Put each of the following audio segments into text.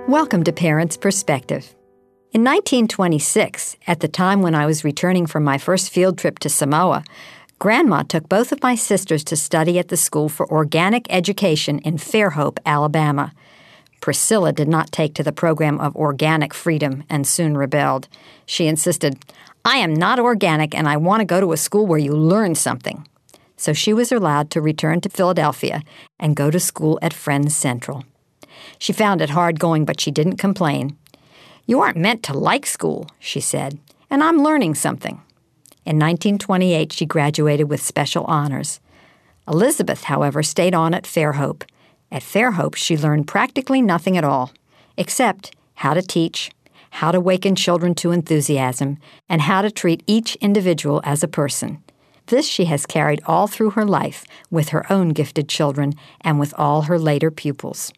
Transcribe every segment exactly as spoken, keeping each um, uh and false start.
Welcome to Parents' Perspective. In nineteen twenty-six, at the time when I was returning from my first field trip to Samoa, Grandma took both of my sisters to study at the School for Organic Education in Fairhope, Alabama. Priscilla did not take to the program of organic freedom and soon rebelled. She insisted, "I am not organic and I want to go to a school where you learn something." So she was allowed to return to Philadelphia and go to school at Friends Central. She found it hard going, but she didn't complain. "You aren't meant to like school," she said, "and I'm learning something." In nineteen twenty-eight, she graduated with special honors. Elizabeth, however, stayed on at Fairhope. At Fairhope, she learned practically nothing at all, except how to teach, how to waken children to enthusiasm, and how to treat each individual as a person. This she has carried all through her life with her own gifted children and with all her later pupils.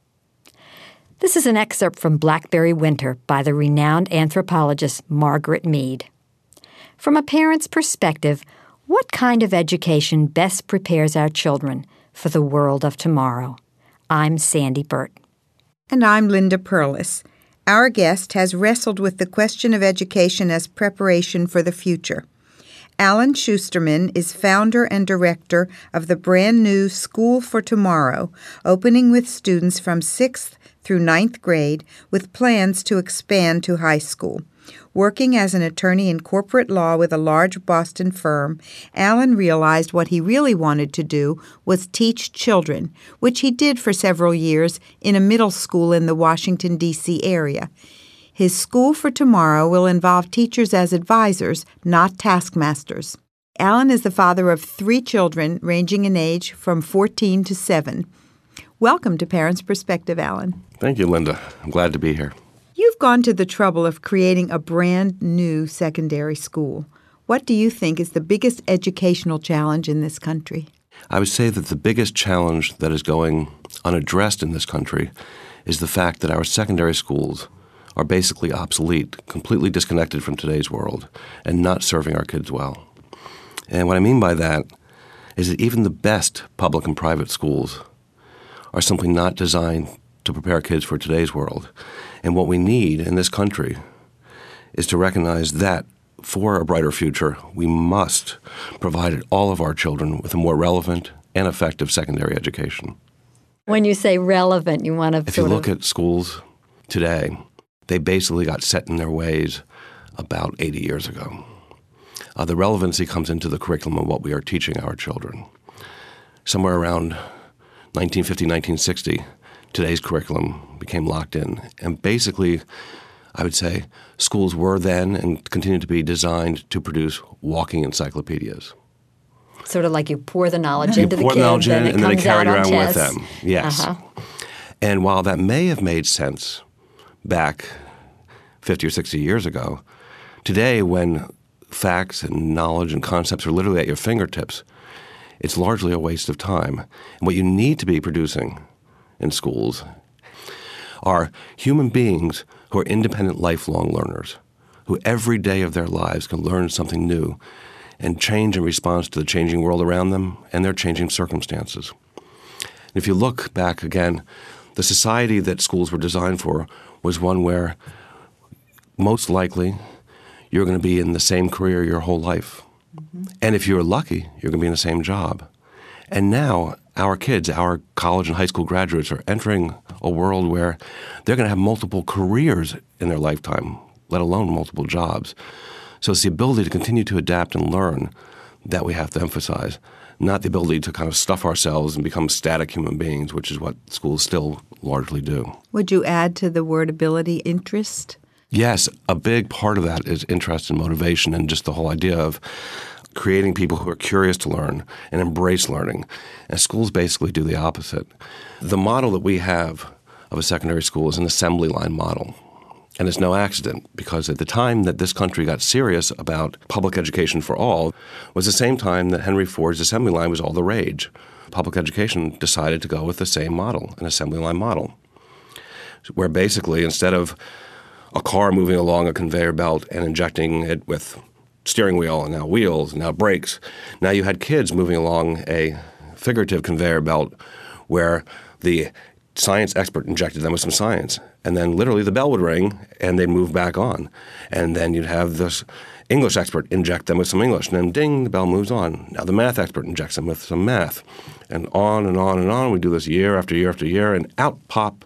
This is an excerpt from Blackberry Winter by the renowned anthropologist Margaret Mead. From a parent's perspective, what kind of education best prepares our children for the world of tomorrow? I'm Sandy Burt. And I'm Linda Perlis. Our guest has wrestled with the question of education as preparation for the future. Alan Schusterman is founder and director of the brand new School for Tomorrow, opening with students from sixth through ninth grade with plans to expand to high school. Working as an attorney in corporate law with a large Boston firm, Alan realized what he really wanted to do was teach children, which he did for several years in a middle school in the Washington, D C area. His School for Tomorrow will involve teachers as advisors, not taskmasters. Alan is the father of three children ranging in age from fourteen to seven. Welcome to Parents' Perspective, Alan. Thank you, Linda. I'm glad to be here. You've gone to the trouble of creating a brand new secondary school. What do you think is the biggest educational challenge in this country? I would say that the biggest challenge that is going unaddressed in this country is the fact that our secondary schools are basically obsolete, completely disconnected from today's world, and not serving our kids well. And what I mean by that is that even the best public and private schools are simply not designed to prepare kids for today's world. And what we need in this country is to recognize that for a brighter future, we must provide all of our children with a more relevant and effective secondary education. When you say relevant, you want to If sort you look of... at schools today, they basically got set in their ways about eighty years ago. Uh, the relevancy comes into the curriculum of what we are teaching our children. Somewhere around nineteen fifty, nineteen sixty, today's curriculum became locked in. And basically, I would say, schools were then and continue to be designed to produce walking encyclopedias. Sort of like you pour the knowledge You into the pour kid, knowledge then in, it and then comes they carry out it on around with tests. them. Yes. Uh-huh. And while that may have made sense back fifty or sixty years ago, today when facts and knowledge and concepts are literally at your fingertips, it's largely a waste of time. And what you need to be producing in schools are human beings who are independent, lifelong learners, who every day of their lives can learn something new and change in response to the changing world around them and their changing circumstances. And if you look back again, the society that schools were designed for was one where most likely you're going to be in the same career your whole life. Mm-hmm. And if you're lucky, you're going to be in the same job. And now our kids, our college and high school graduates are entering a world where they're going to have multiple careers in their lifetime, let alone multiple jobs. So it's the ability to continue to adapt and learn that we have to emphasize, not the ability to kind of stuff ourselves and become static human beings, which is what schools still largely do. Would you add to the word ability interest? Yes, a big part of that is interest and motivation and just the whole idea of creating people who are curious to learn and embrace learning. And schools basically do the opposite. The model that we have of a secondary school is an assembly line model. And it's no accident, because at the time that this country got serious about public education for all was the same time that Henry Ford's assembly line was all the rage. Public education decided to go with the same model, an assembly line model, where basically instead of a car moving along a conveyor belt and injecting it with steering wheel and now wheels and now brakes, now you had kids moving along a figurative conveyor belt where the science expert injected them with some science. And then literally the bell would ring and they'd move back on. And then you'd have this English expert inject them with some English. And then ding, the bell moves on. Now the math expert injects them with some math. And on and on and on. We do this year after year after year. And out pop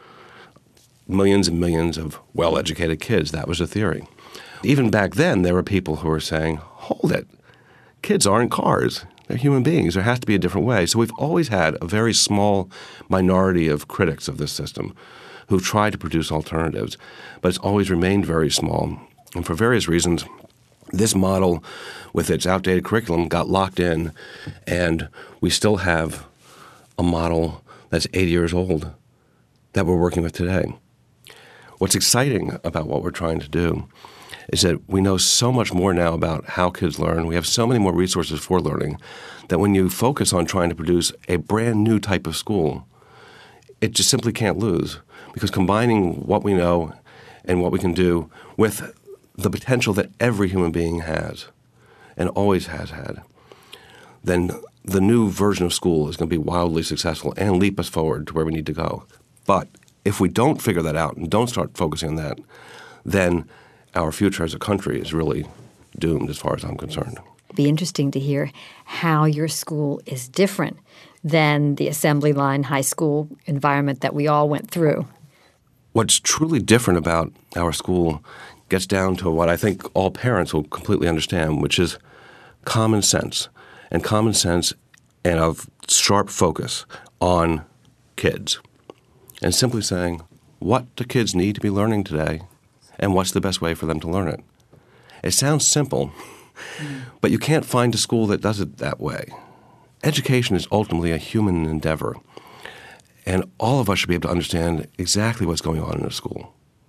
millions and millions of well-educated kids. That was the theory. Even back then, there were people who were saying, hold it, kids aren't cars. They're human beings. There has to be a different way. So we've always had a very small minority of critics of this system who've tried to produce alternatives, but it's always remained very small. And for various reasons, this model with its outdated curriculum got locked in, and we still have a model that's eighty years old that we're working with today. What's exciting about what we're trying to do is that we know so much more now about how kids learn. We have so many more resources for learning that when you focus on trying to produce a brand new type of school, it just simply can't lose, because combining what we know and what we can do with the potential that every human being has and always has had, then the new version of school is going to be wildly successful and leap us forward to where we need to go. But if we don't figure that out and don't start focusing on that, then our future as a country is really doomed as far as I'm concerned. It'd be interesting to hear how your school is different than the assembly line high school environment that we all went through. What's truly different about our school gets down to what I think all parents will completely understand, which is common sense, and common sense and a sharp focus on kids. And simply saying, what do kids need to be learning today, and what's the best way for them to learn it? It sounds simple, mm. but you can't find a school that does it that way. Education is ultimately a human endeavor, and all of us should be able to understand exactly what's going on in a school.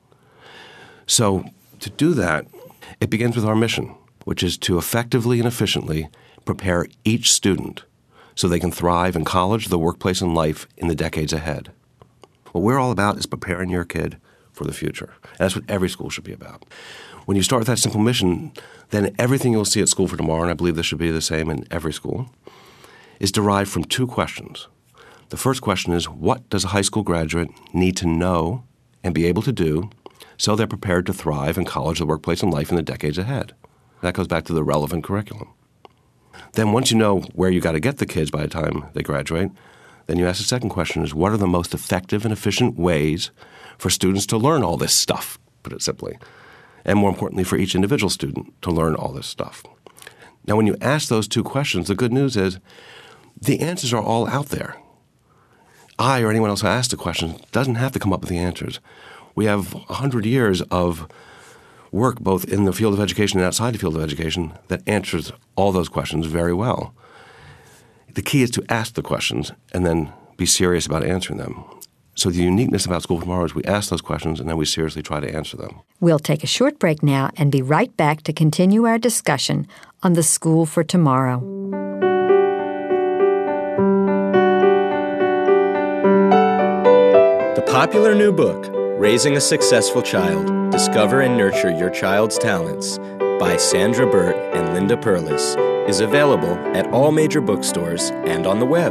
So to do that, it begins with our mission, which is to effectively and efficiently prepare each student so they can thrive in college, the workplace, and life in the decades ahead. What we're all about is preparing your kid for the future. And that's what every school should be about. When you start with that simple mission, then everything you'll see at School for Tomorrow, and I believe this should be the same in every school, is derived from two questions. The first question is, what does a high school graduate need to know and be able to do so they're prepared to thrive in college, the workplace, and life in the decades ahead? That goes back to the relevant curriculum. Then once you know where you got to get the kids by the time they graduate, then you ask the second question is, what are the most effective and efficient ways for students to learn all this stuff, put it simply, and more importantly for each individual student to learn all this stuff. Now when you ask those two questions, the good news is the answers are all out there. I or anyone else who asks the question doesn't have to come up with the answers. We have a hundred years of work both in the field of education and outside the field of education that answers all those questions very well. The key is to ask the questions and then be serious about answering them. So the uniqueness about School for Tomorrow is we ask those questions and then we seriously try to answer them. We'll take a short break now and be right back to continue our discussion on the School for Tomorrow. The popular new book, Raising a Successful Child, Discover and Nurture Your Child's Talents, by Sandra Burt and Linda Perlis, is available at all major bookstores and on the web.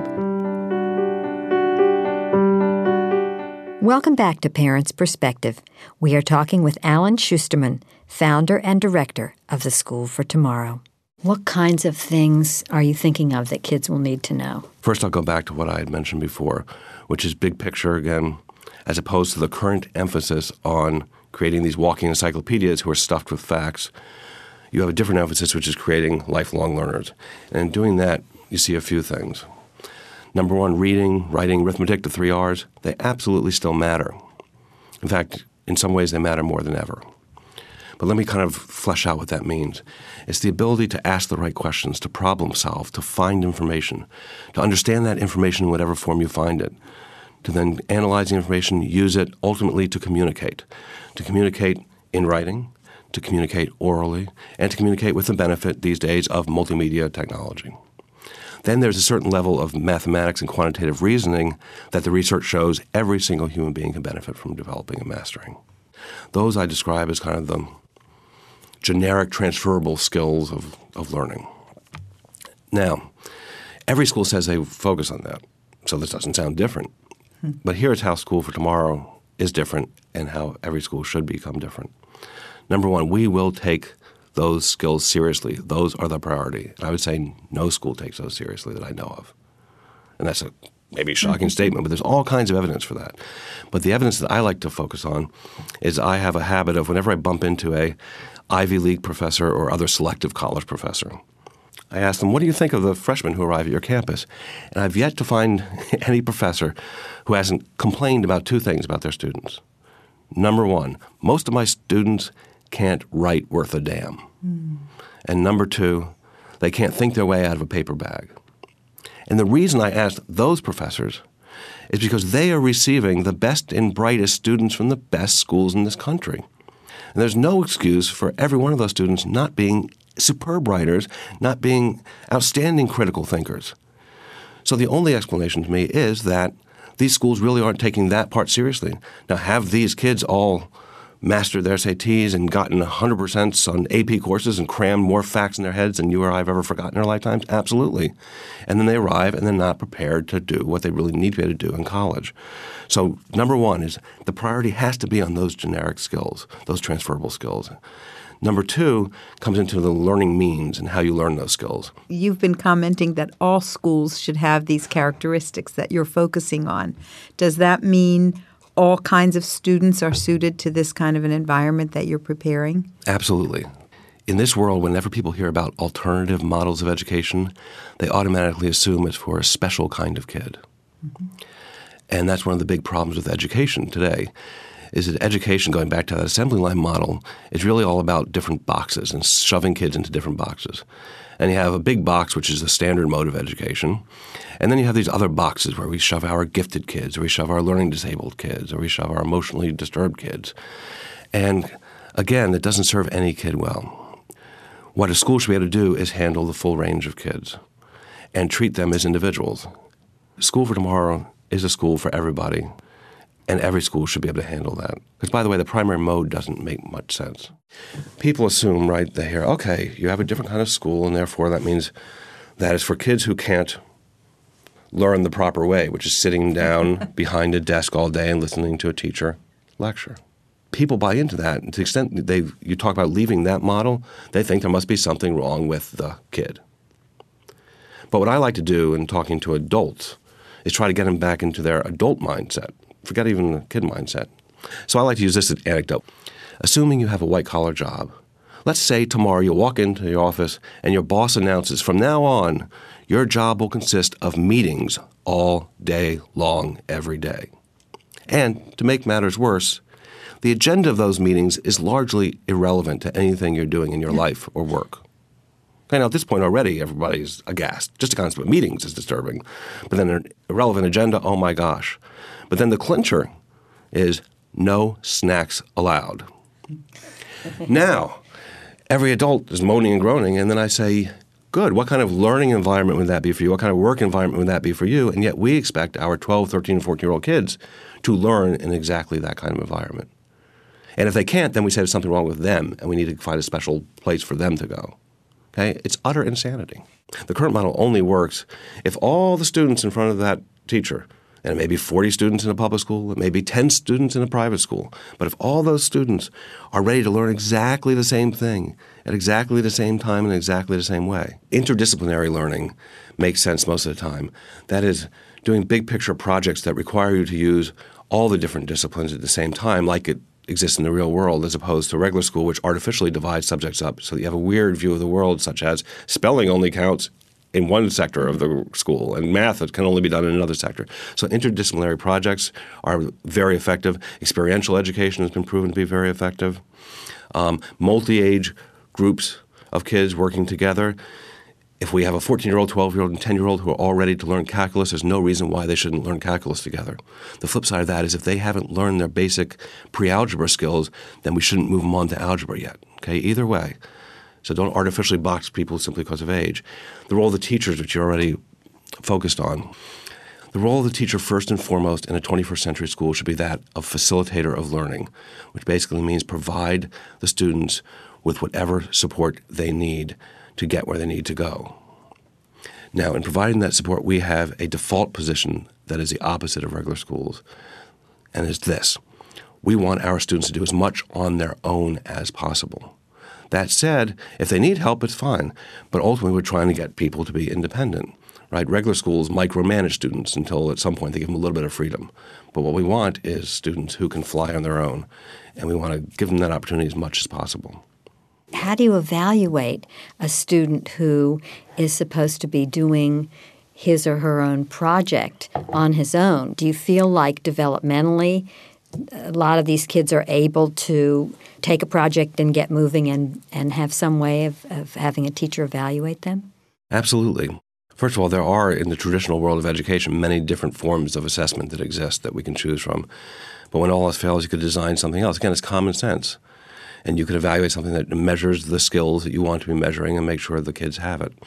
Welcome back to Parents' Perspective. We are talking with Alan Schusterman, founder and director of the School for Tomorrow. What kinds of things are you thinking of that kids will need to know? First, I'll go back to what I had mentioned before, which is big picture again, as opposed to the current emphasis on creating these walking encyclopedias who are stuffed with facts. You have a different emphasis, which is creating lifelong learners. And in doing that, you see a few things. Number one, reading, writing, arithmetic, the three R's, they absolutely still matter. In fact, in some ways, they matter more than ever. But let me kind of flesh out what that means. It's the ability to ask the right questions, to problem solve, to find information, to understand that information in whatever form you find it, to then analyze the information, use it ultimately to communicate, to communicate in writing, to communicate orally, and to communicate with the benefit these days of multimedia technology. Then there's a certain level of mathematics and quantitative reasoning that the research shows every single human being can benefit from developing and mastering. Those I describe as kind of the generic transferable skills of, of learning. Now, every school says they focus on that, so this doesn't sound different. Hmm. But here's how School for Tomorrow is different and how every school should become different. Number one, we will take those skills seriously. Those are the priority. And I would say no school takes those seriously that I know of. And that's a maybe a shocking statement, but there's all kinds of evidence for that. But the evidence that I like to focus on is I have a habit of whenever I bump into a Ivy League professor or other selective college professor, I ask them, what do you think of the freshmen who arrive at your campus? And I've yet to find any professor who hasn't complained about two things about their students. Number one, most of my students can't write worth a damn. Mm. And number two, they can't think their way out of a paper bag. And the reason I asked those professors is because they are receiving the best and brightest students from the best schools in this country. And there's no excuse for every one of those students not being superb writers, not being outstanding critical thinkers. So the only explanation to me is that these schools really aren't taking that part seriously. Now, have these kids all mastered their S A Ts and gotten one hundred percent on A P courses and crammed more facts in their heads than you or I have ever forgotten in our lifetimes? Absolutely. And then they arrive and they're not prepared to do what they really need to be able to do in college. So number one is the priority has to be on those generic skills, those transferable skills. Number two comes into the learning means and how you learn those skills. You've been commenting that all schools should have these characteristics that you're focusing on. Does that mean all kinds of students are suited to this kind of an environment that you're preparing? Absolutely. In this world, whenever people hear about alternative models of education, they automatically assume it's for a special kind of kid. Mm-hmm. And that's one of the big problems with education today, is that education, going back to that assembly line model, is really all about different boxes and shoving kids into different boxes. And you have a big box, which is the standard mode of education. And then you have these other boxes where we shove our gifted kids, or we shove our learning disabled kids, or we shove our emotionally disturbed kids. And again, it doesn't serve any kid well. What a school should be able to do is handle the full range of kids and treat them as individuals. School for Tomorrow is a school for everybody, and every school should be able to handle that. Because, by the way, the primary mode doesn't make much sense. People assume, right, they hear, okay, you have a different kind of school, and therefore that means that is for kids who can't learn the proper way, which is sitting down behind a desk all day and listening to a teacher lecture. People buy into that. And to the extent they you talk about leaving that model, they think there must be something wrong with the kid. But what I like to do in talking to adults is try to get them back into their adult mindset. Forget even the kid mindset. So I like to use this anecdote. Assuming you have a white-collar job, let's say tomorrow you walk into your office and your boss announces, from now on, your job will consist of meetings all day long, every day. And to make matters worse, the agenda of those meetings is largely irrelevant to anything you're doing in your life or work. Okay, now at this point already, everybody's aghast. Just the concept of meetings is disturbing. But then an irrelevant agenda, oh my gosh. But then the clincher is no snacks allowed. Now, every adult is moaning and groaning, and then I say, good, what kind of learning environment would that be for you? What kind of work environment would that be for you? And yet we expect our twelve, thirteen, fourteen-year-old kids to learn in exactly that kind of environment. And if they can't, then we say there's something wrong with them, and we need to find a special place for them to go. Okay? It's utter insanity. The current model only works if all the students in front of that teacher, and it may be forty students in a public school, it may be ten students in a private school, but if all those students are ready to learn exactly the same thing at exactly the same time in exactly the same way, interdisciplinary learning makes sense most of the time. That is, doing big picture projects that require you to use all the different disciplines at the same time, like it exists in the real world, as opposed to regular school, which artificially divides subjects up so that you have a weird view of the world, such as spelling only counts in one sector of the school, and math that can only be done in another sector. So interdisciplinary projects are very effective. Experiential education has been proven to be very effective. Um, multi-age groups of kids working together. If we have a fourteen-year-old, twelve-year-old, and ten-year-old who are all ready to learn calculus, there's no reason why they shouldn't learn calculus together. The flip side of that is if they haven't learned their basic pre-algebra skills, then we shouldn't move them on to algebra yet. Okay, either way. So don't artificially box people simply because of age. The role of the teachers, which you're already focused on. The role of the teacher, first and foremost, in a twenty-first century school should be that of facilitator of learning, which basically means provide the students with whatever support they need to get where they need to go. Now, in providing that support, we have a default position that is the opposite of regular schools, and it's this. We want our students to do as much on their own as possible. That said, if they need help, it's fine, but ultimately we're trying to get people to be independent. Right? Regular schools micromanage students until at some point they give them a little bit of freedom. But what we want is students who can fly on their own, and we want to give them that opportunity as much as possible. How do you evaluate a student who is supposed to be doing his or her own project on his own? Do you feel like developmentally a lot of these kids are able to take a project and get moving and, and have some way of, of having a teacher evaluate them? Absolutely. First of all, there are, in the traditional world of education, many different forms of assessment that exist that we can choose from. But when all else fails, you could design something else. Again, it's common sense. And you could evaluate something that measures the skills that you want to be measuring and make sure the kids have it.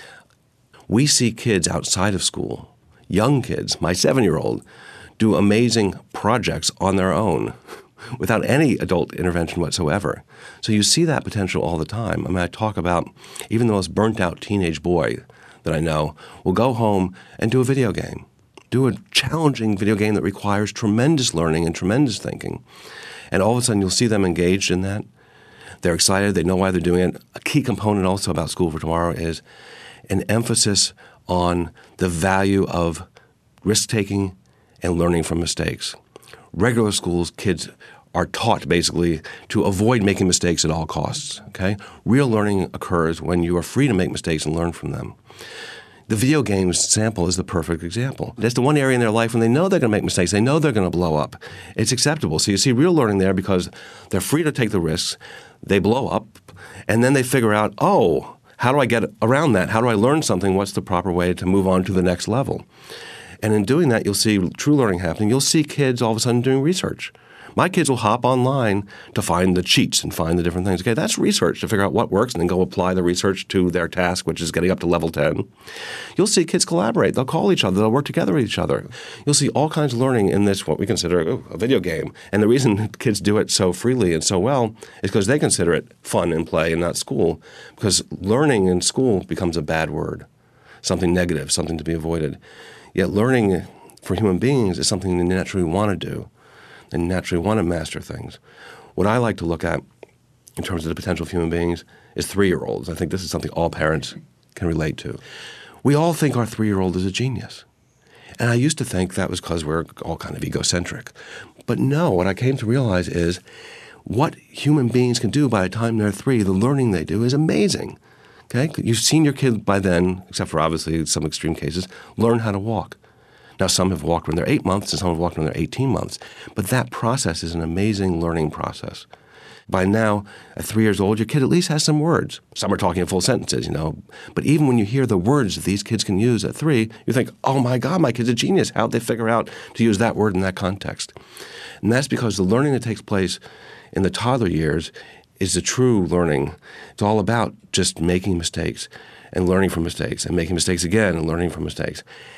We see kids outside of school, young kids, my seven-year-old, do amazing projects on their own without any adult intervention whatsoever. So you see that potential all the time. I mean, I talk about even the most burnt-out teenage boy that I know will go home and do a video game, do a challenging video game that requires tremendous learning and tremendous thinking. And all of a sudden you'll see them engaged in that. They're excited. They know why they're doing it. A key component also about School for Tomorrow is an emphasis on the value of risk-taking and learning from mistakes. Regular schools, kids are taught basically to avoid making mistakes at all costs. Okay? Real learning occurs when you are free to make mistakes and learn from them. The video games sample is the perfect example. That's the one area in their life when they know they're going to make mistakes, they know they're going to blow up. It's acceptable. So you see real learning there because they're free to take the risks, they blow up, and then they figure out, oh, how do I get around that? How do I learn something? What's the proper way to move on to the next level? And in doing that, you'll see true learning happening. You'll see kids all of a sudden doing research. My kids will hop online to find the cheats and find the different things. Okay, that's research to figure out what works and then go apply the research to their task, which is getting up to level ten. You'll see kids collaborate. They'll call each other. They'll work together with each other. You'll see all kinds of learning in this, what we consider oh, a video game. And the reason kids do it so freely and so well is because they consider it fun and play and not school. Because learning in school becomes a bad word, something negative, something to be avoided. Yet learning for human beings is something they naturally want to do. They naturally want to master things. What I like to look at in terms of the potential of human beings is three-year-olds. I think this is something all parents can relate to. We all think our three-year-old is a genius. And I used to think that was because we're all kind of egocentric. But no, what I came to realize is what human beings can do by the time they're three, the learning they do is amazing. Okay? You've seen your kid by then, except for obviously some extreme cases, learn how to walk. Now, some have walked when they're eight months and some have walked when they're eighteen months. But that process is an amazing learning process. By now, at three years old, your kid at least has some words. Some are talking in full sentences, you know. But even when you hear the words that these kids can use at three, you think, oh, my God, my kid's a genius. How'd they figure out to use that word in that context? And that's because the learning that takes place in the toddler years is the true learning. It's all about just making mistakes and learning from mistakes and making mistakes again and learning from mistakes.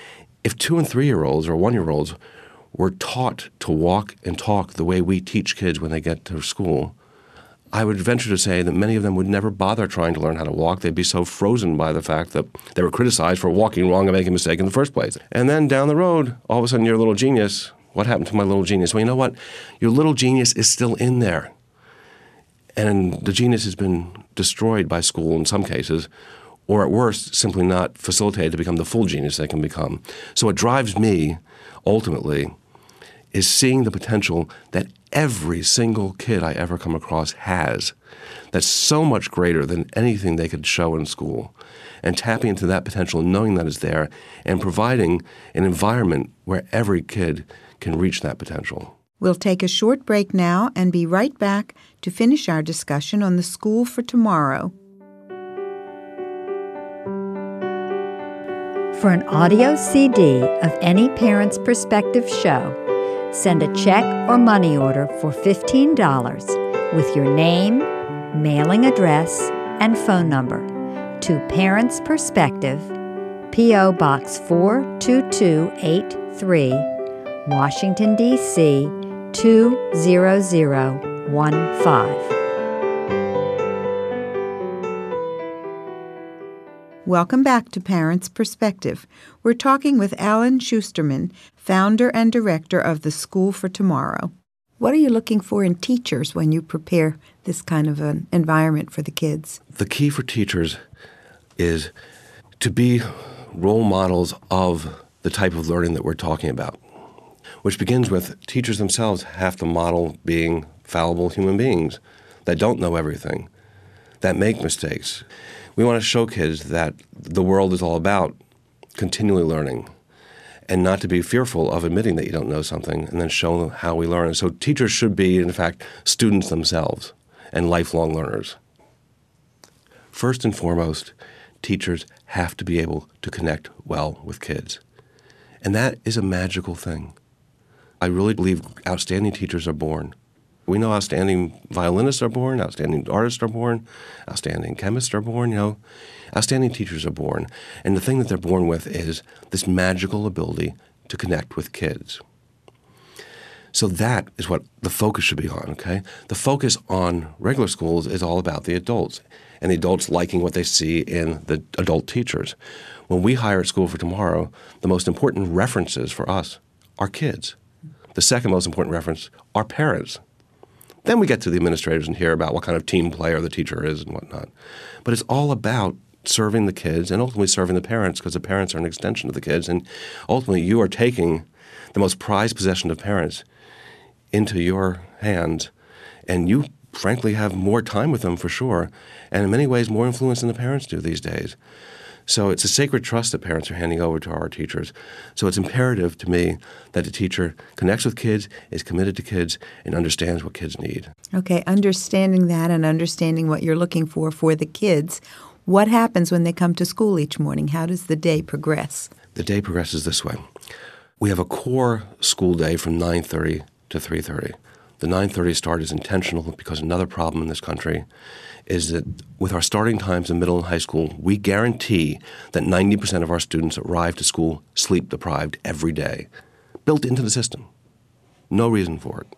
If two- and three-year-olds or one-year-olds were taught to walk and talk the way we teach kids when they get to school, I would venture to say that many of them would never bother trying to learn how to walk. They'd be so frozen by the fact that they were criticized for walking wrong and making a mistake in the first place. And then down the road, all of a sudden you're a little genius. What happened to my little genius? Well, you know what? Your little genius is still in there. And the genius has been destroyed by school in some cases, or at worst, simply not facilitated to become the full genius they can become. So what drives me, ultimately, is seeing the potential that every single kid I ever come across has that's so much greater than anything they could show in school, and tapping into that potential and knowing that it's there and providing an environment where every kid can reach that potential. We'll take a short break now and be right back to finish our discussion on the School for Tomorrow. For an audio C D of any Parent's Perspective show, send a check or money order for fifteen dollars with your name, mailing address, and phone number to Parent's Perspective, P O. Box four two two eight three, Washington, D C two zero zero one five. Welcome back to Parents' Perspective. We're talking with Alan Schusterman, founder and director of the School for Tomorrow. What are you looking for in teachers when you prepare this kind of an environment for the kids? The key for teachers is to be role models of the type of learning that we're talking about, which begins with teachers themselves have to model being fallible human beings that don't know everything, that make mistakes. We want to show kids that the world is all about continually learning and not to be fearful of admitting that you don't know something and then show them how we learn. So teachers should be, in fact, students themselves and lifelong learners. First and foremost, teachers have to be able to connect well with kids. And that is a magical thing. I really believe outstanding teachers are born. We know outstanding violinists are born, outstanding artists are born, outstanding chemists are born, you know. Outstanding teachers are born. And the thing that they're born with is this magical ability to connect with kids. So that is what the focus should be on, okay? The focus on regular schools is all about the adults and the adults liking what they see in the adult teachers. When we hire at School for Tomorrow, the most important references for us are kids. The second most important reference are parents. Then we get to the administrators and hear about what kind of team player the teacher is and whatnot. But it's all about serving the kids and ultimately serving the parents, because the parents are an extension of the kids. And ultimately you are taking the most prized possession of parents into your hands. And you, frankly, have more time with them for sure. And in many ways, more influence than the parents do these days. So it's a sacred trust that parents are handing over to our teachers. So it's imperative to me that the teacher connects with kids, is committed to kids, and understands what kids need. Okay, understanding that and understanding what you're looking for for the kids, what happens when they come to school each morning? How does the day progress? The day progresses this way. We have a core school day from nine thirty to three thirty. The nine thirty start is intentional because another problem in this country is that with our starting times in middle and high school, we guarantee that ninety percent of our students arrive to school sleep deprived every day, built into the system. No reason for it.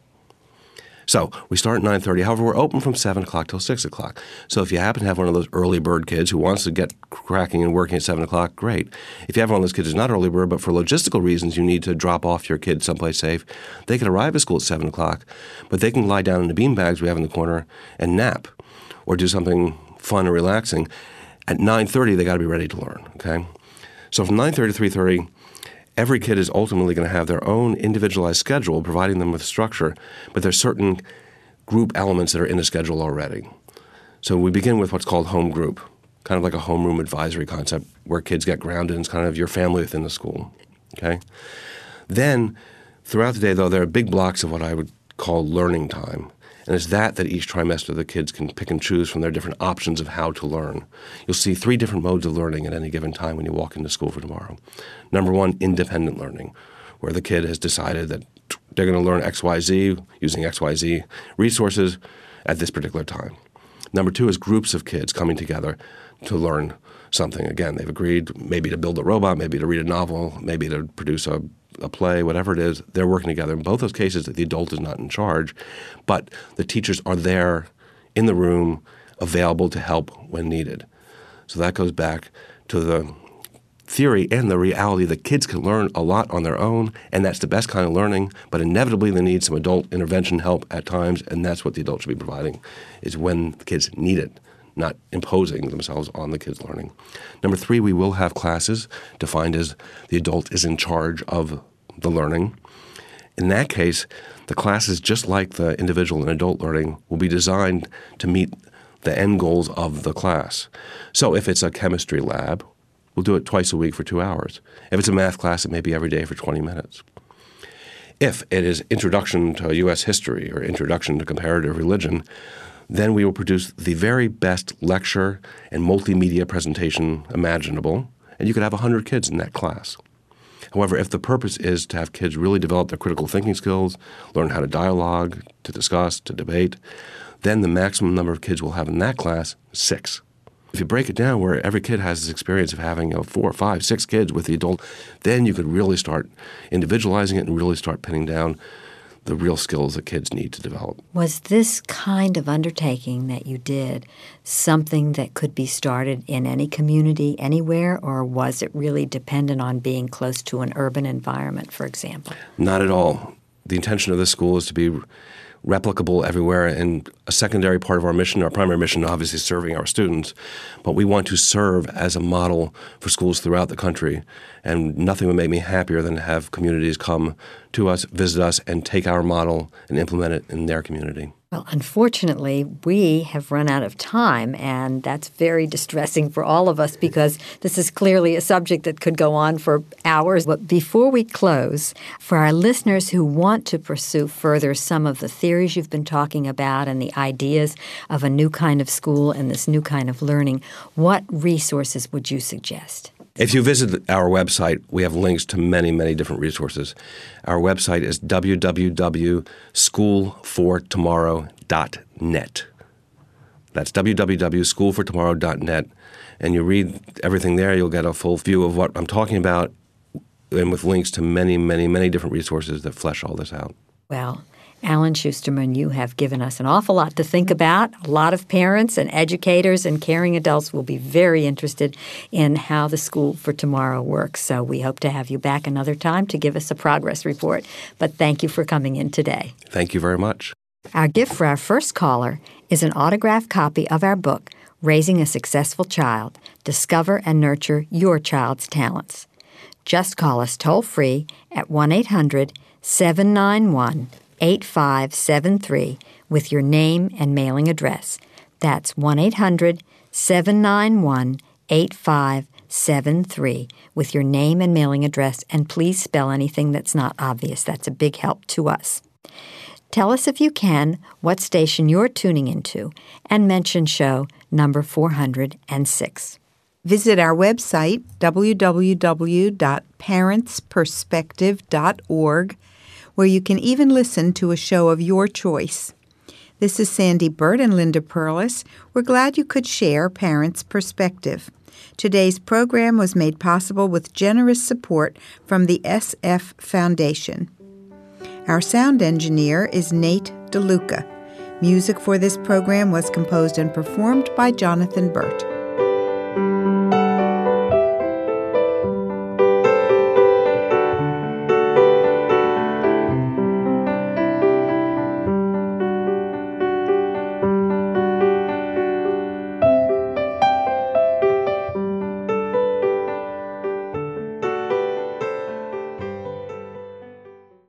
So we start at nine thirty. However, we're open from seven o'clock till six o'clock. So if you happen to have one of those early bird kids who wants to get cracking and working at seven o'clock, great. If you have one of those kids who's not early bird, but for logistical reasons you need to drop off your kid someplace safe, they can arrive at school at seven o'clock, but they can lie down in the bean bags we have in the corner and nap or do something fun and relaxing. At nine thirty, they got to be ready to learn, okay? So from nine thirty to three thirty, every kid is ultimately going to have their own individualized schedule, providing them with structure, but there's certain group elements that are in the schedule already. So we begin with what's called home group, kind of like a homeroom advisory concept where kids get grounded and it's kind of your family within the school, okay? Then throughout the day, though, there are big blocks of what I would call learning time. And it's that that each trimester the kids can pick and choose from their different options of how to learn. You'll see three different modes of learning at any given time when you walk into School for Tomorrow. Number one, independent learning, where the kid has decided that they're going to learn X Y Z using X Y Z resources at this particular time. Number two is groups of kids coming together to learn something. Again, they've agreed maybe to build a robot, maybe to read a novel, maybe to produce a a play, whatever it is, they're working together. In both those cases, the adult is not in charge, but the teachers are there in the room, available to help when needed. So that goes back to the theory and the reality that kids can learn a lot on their own, and that's the best kind of learning, but inevitably they need some adult intervention help at times, and that's what the adult should be providing, is when the kids need it, not imposing themselves on the kids' learning. Number three, we will have classes defined as the adult is in charge of the learning. In that case, the classes, just like the individual and adult learning, will be designed to meet the end goals of the class. So if it's a chemistry lab, we'll do it twice a week for two hours. If it's a math class, it may be every day for twenty minutes. If it is introduction to U S history or introduction to comparative religion, then we will produce the very best lecture and multimedia presentation imaginable, and you could have one hundred kids in that class. However, if the purpose is to have kids really develop their critical thinking skills, learn how to dialogue, to discuss, to debate, then the maximum number of kids we'll have in that class is six. If you break it down where every kid has this experience of having, you know, four, five, six kids with the adult, then you could really start individualizing it and really start pinning down the real skills that kids need to develop. Was this kind of undertaking that you did something that could be started in any community anywhere, or was it really dependent on being close to an urban environment, for example? Not at all. The intention of this school is to be replicable everywhere, and a secondary part of our mission, our primary mission, obviously is serving our students, but we want to serve as a model for schools throughout the country, and nothing would make me happier than to have communities come to us, visit us, and take our model and implement it in their community. Well, unfortunately, we have run out of time, and that's very distressing for all of us because this is clearly a subject that could go on for hours. But before we close, for our listeners who want to pursue further some of the theories you've been talking about and the ideas of a new kind of school and this new kind of learning, what resources would you suggest? If you visit our website, we have links to many, many different resources. Our website is w w w dot school for tomorrow dot net. That's w w w dot school for tomorrow dot net. And you read everything there, you'll get a full view of what I'm talking about, and with links to many, many, many different resources that flesh all this out. Well, Alan Shusterman, you have given us an awful lot to think about. A lot of parents and educators and caring adults will be very interested in how the School for Tomorrow works. So we hope to have you back another time to give us a progress report. But thank you for coming in today. Thank you very much. Our gift for our first caller is an autographed copy of our book, Raising a Successful Child, Discover and Nurture Your Child's Talents. Just call us toll-free at one eight hundred seven nine one eight five seven three with your name and mailing address. That's one eight hundred seven nine one eight five seven three with your name and mailing address, and please spell anything that's not obvious. That's a big help to us. Tell us, if you can, what station you're tuning into, and mention show number four hundred six. Visit our website, w w w dot parents perspective dot org, where you can even listen to a show of your choice. This is Sandy Burt and Linda Perlis. We're glad you could share Parents' Perspective. Today's program was made possible with generous support from the S F Foundation. Our sound engineer is Nate DeLuca. Music for this program was composed and performed by Jonathan Burt.